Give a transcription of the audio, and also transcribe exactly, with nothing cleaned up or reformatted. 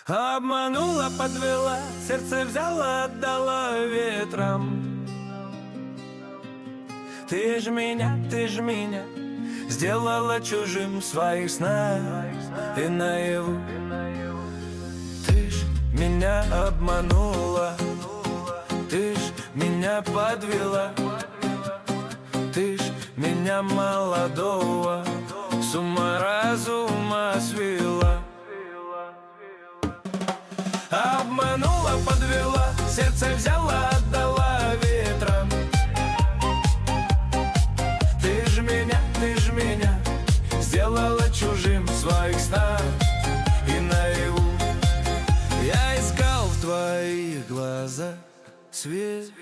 Обманула, подвела, сердце взяла, отдала ветрам. Ты ж меня, ты ж меня сделала чужим в своих снах и наяву. Ты ж меня обманула, ты ж меня подвела, ты ж меня молодого с ума разума свела. Обманула, подвела, сердце взяла, отдала ветрам. Ты ж меня, ты ж меня сделала чужим в своих снах и наяву. Я искал в твоих глазах свет,